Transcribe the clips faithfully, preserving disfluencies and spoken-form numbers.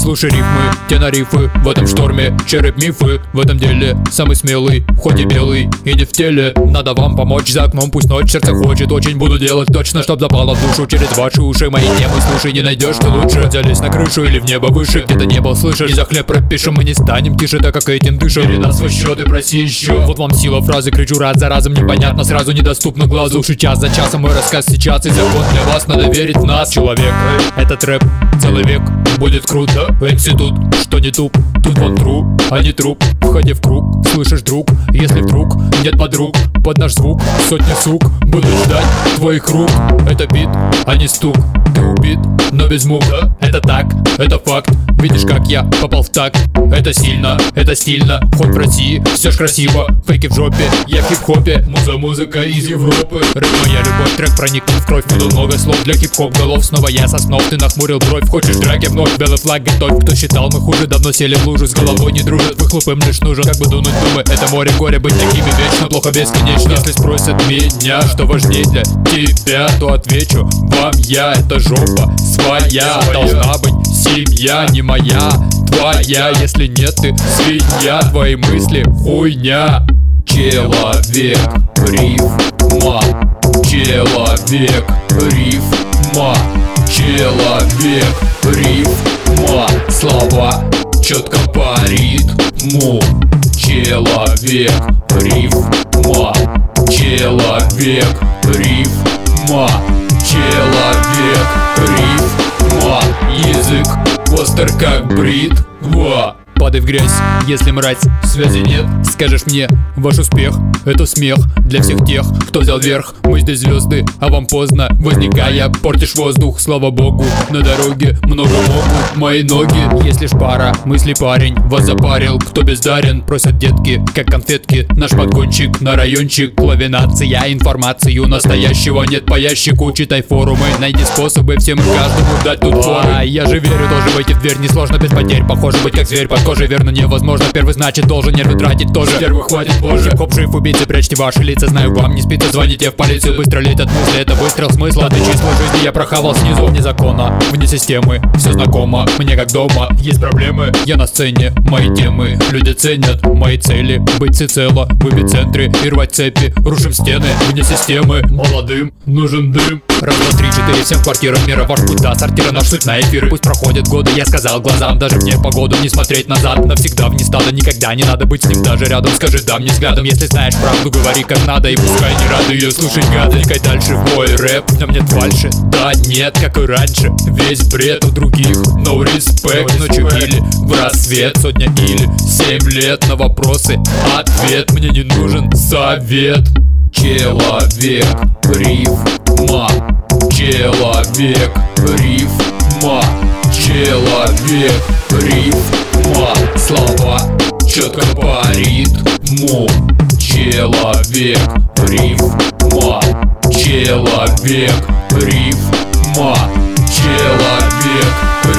Слушай рифмы, те на рифы, в этом шторме череп мифы. В этом деле самый смелый, хоть и белый, и не в теле. Надо вам помочь, за окном пусть ночь, сердце хочет. Очень буду делать точно, чтоб запало в душу. Через ваши уши мои темы слушай, не найдешь ты лучше. Взялись на крышу или в небо выше, где-то небо слышишь. И за хлеб пропишем, мы не станем тише, так как этим дышим. Или нас в счет и проси еще. Вот вам сила фразы, кричу раз за разом, непонятно, сразу недоступно глазу. Слушай час за часом мой рассказ сейчас, и закон для вас, надо верить в нас. Человек, этот рэп целый век будет круто. Институт, что не туп, тут вон тру, а не труп. Входи в круг, слышишь, друг, если вдруг нет подруг, под наш звук сотни сук будут ждать твоих рук. Это бит, а не стук, ты убит, но без мук. Это так, это факт, видишь, как я попал в такт. Это сильно, это стильно, хоть в России все ж красиво. Фейки в жопе, я в хип-хопе, муза музыка из Европы. Рэп моя любовь, трек проникнет в кровь. Буду много слов для хип-хоп голов, снова я со снов. Ты нахмурил бровь, хочешь драки вновь, белый флаг готовь. Кто считал мы хуже, давно сели в лужу, с головой не дружат, выхлоп им лишь нужен. Как бы дунуть думы, это море горя, быть такими вечно, плохо бесконечно. Если спросят меня, что важнее для тебя, то отвечу вам я, это жопа своя. Должна быть семья, не моя, твоя. Если нет, ты свинья, твои мысли хуйня. Человек, рифма, человек, рифма, человек, рифма, слова четко по ритму. Человек, рифма, человек, рифма, человек, рифма, язык остр как бритва. Падай в грязь, если мразь, связи нет. Скажешь мне, ваш успех — это смех для всех тех, кто взял верх. Мы здесь звезды, а вам поздно, возникая, портишь воздух. Слава богу, на дороге много могут мои ноги. Есть лишь пара, мысли парень вас запарил. Кто бездарен, просят детки, как конфетки. Наш подгончик на райончик, лавинация, информацию настоящего нет по ящику. Читай форумы, найди способы всем и каждому дать тут форы. А я же верю, должен войти в дверь, несложно без потерь. Похоже быть как зверь под кожей, верно невозможно. Первый значит должен нервы тратить тоже. Первый хватит позже. Хоп, жив, убийцы, прячьте ваши лица. Знаю, вам не спится, звоните в полицию. Быстро летят мысли, это выстрел смысла. Ты числа жизни я прохавал снизу. Вне закона, вне системы, все знакомо, мне как дома. Есть проблемы, я на сцене, мои темы люди ценят. Мои цели, быть всецело в эпицентре и рвать цепи. Рушим стены, вне системы. Молодым нужен дым. Раз, два, три, четыре, всем квартирам мира. Ваш путь до сортира, наш суть на эфиры. Пусть проходят годы, я сказал глазам, даже в непогоду не смотреть назад. Навсегда вне стада, никогда не надо быть с ним даже рядом. Скажи да мне взглядом, если знаешь правду, говори как надо. И пускай не рады ее слушать гады. Никай дальше в мой рэп, в нем нет фальши. Да нет, как и раньше, весь бред у других. No respect, ночью или в рассвет. Сотня или семь лет на вопросы ответ. Мне не нужен совет. Человек, рифма, человек, рифма, человек, рифма, слова четко по ритму. Человек, рифма, человек, рифма, человек,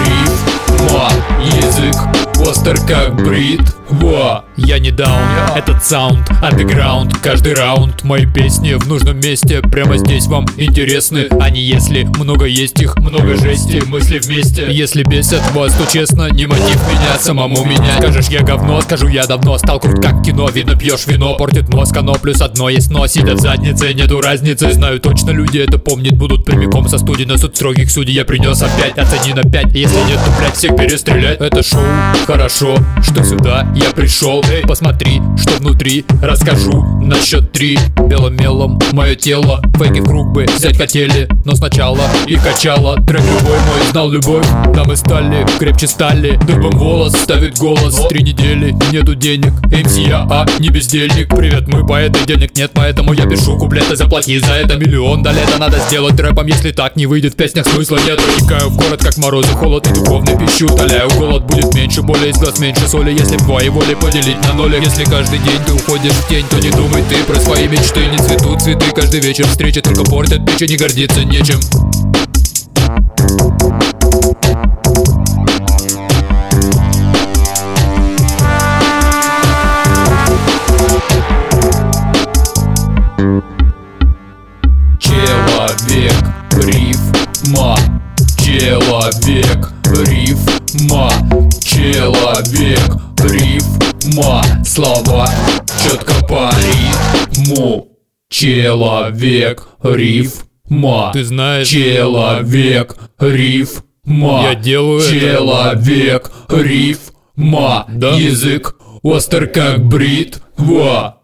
рифма, язык остр как бритва. Я не даун, этот саунд, андеграунд. Каждый раунд, мои песни в нужном месте. Прямо здесь вам интересны, а не если много есть их, много жести, мысли вместе. Если бесят вас, то честно, не мотив меня, самому меня. Скажешь я говно, скажу я давно стал крут как кино. Видно пьешь вино, портит мозг, оно плюс одно есть но. Сидят в заднице, нету разницы. Знаю точно, люди это помнят, будут прямиком со студии. На суд строгих судей я принес опять, оцени на пять. Если нет, то блять всех перестрелять. Это шоу, хорошо, что сюда я пришел. Эй, посмотри, что внутри, расскажу на счет три. Белым мелом мое тело, фейки в круг бы взять хотели, но сначала их качало. Трек любой мой знал любовь, да мы стали крепче стали. Дыбом волос ставит голос, три недели нету денег. эм си я, а не бездельник. Привет, мы поэты, денег нет, поэтому я пишу куплеты. Заплати за это миллион, да лето надо сделать рэпом. Если так не выйдет, в песнях смысла нет. Проникаю в город как морозы, холод и духовный пищу. Таляю, голод будет меньше, боли из глаз меньше соли. Если в твоей воле поделить на ноль. Если каждый день ты уходишь в тень, то не думай ты про свои мечты. Не цветут цветы каждый вечер, встречи только портят печень, не гордиться нечем. Человек, рифма, человек, рифма, человек, рифма, слова четко по ритму. Человек, рифма. Ты знаешь, Человек, рифма. я делаю это. Человек, рифма. Да? Язык остр как бритва.